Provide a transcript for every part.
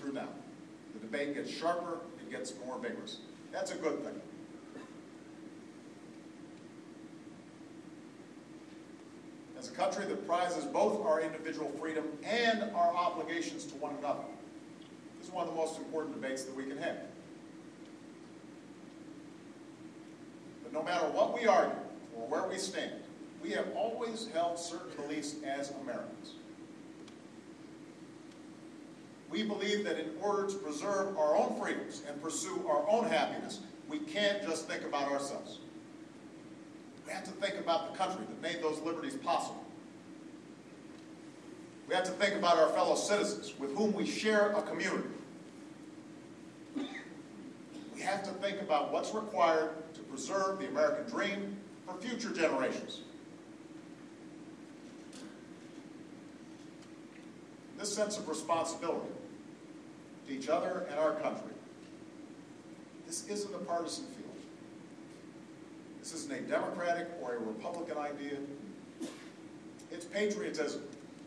true now. The debate gets sharper, it gets more vigorous. That's a good thing. As a country that prizes both our individual freedom and our obligations to one another, this is one of the most important debates that we can have. But no matter what we argue or where we stand, we have always held certain beliefs as Americans. We believe that in order to preserve our own freedoms and pursue our own happiness, we can't just think about ourselves. We have to think about the country that made those liberties possible. We have to think about our fellow citizens with whom we share a community. We have to think about what's required to preserve the American dream for future generations. This sense of responsibility to each other and our country, this isn't a partisan field. This isn't a Democratic or a Republican idea. It's patriotism.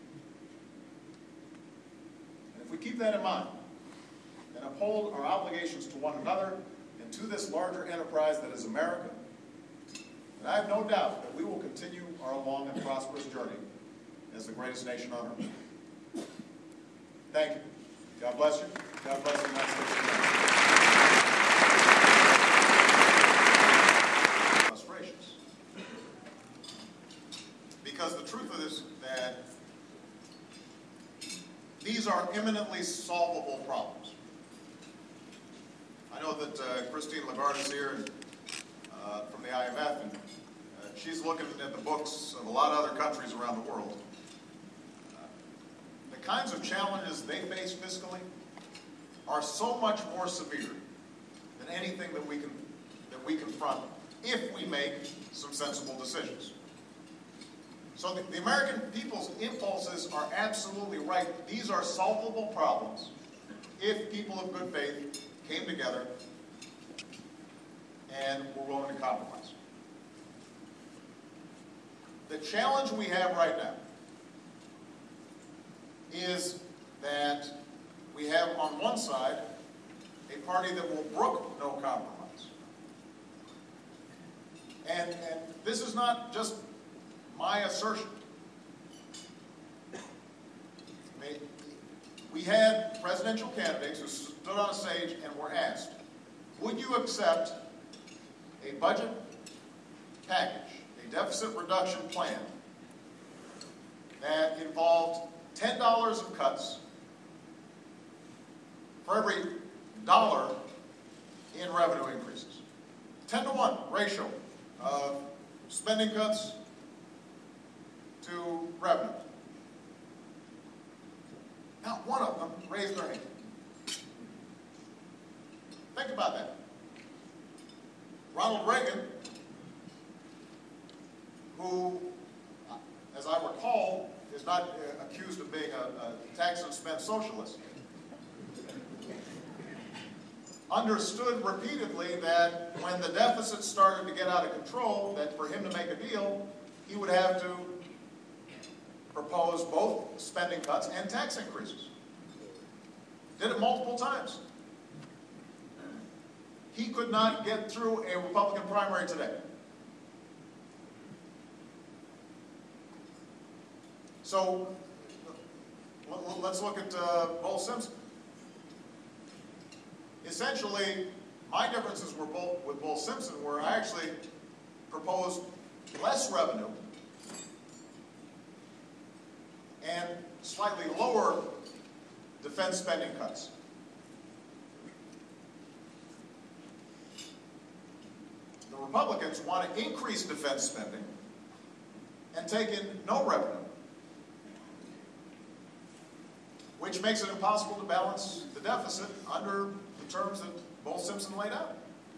And if we keep that in mind and uphold our obligations to one another and to this larger enterprise that is America, then I have no doubt that we will continue our long and prosperous journey as the greatest nation on earth. Thank you. God bless you. God bless the United States of America. Because the truth is that these are eminently solvable problems. I know that Christine Lagarde is here from the IMF, and she's looking at the books of a lot of other countries around the world. The kinds of challenges they face fiscally are so much more severe than anything that we confront if we make some sensible decisions. So the American people's impulses are absolutely right. These are solvable problems if people of good faith came together and were willing to compromise. The challenge we have right now is that we have on one side a party that will brook no compromise. And this is not just my assertion. We had presidential candidates who stood on a stage and were asked, would you accept a budget package, a deficit reduction plan that involved $10 of cuts for every dollar in revenue increases? 10-to-1 ratio of spending cuts to revenue. Not one of them raised their hand. Think about that. Ronald Reagan, who, as I recall, is not accused of being a tax and spend socialist, understood repeatedly that when the deficit started to get out of control, that for him to make a deal, he would have to propose both spending cuts and tax increases. Did it multiple times. He could not get through a Republican primary today. So let's look at Bo Simpson. Essentially, my differences were with Bo Simpson, where I actually proposed less revenue and slightly lower defense spending cuts. The Republicans want to increase defense spending and take in no revenue, which makes it impossible to balance the deficit under the terms that Bo Simpson laid out.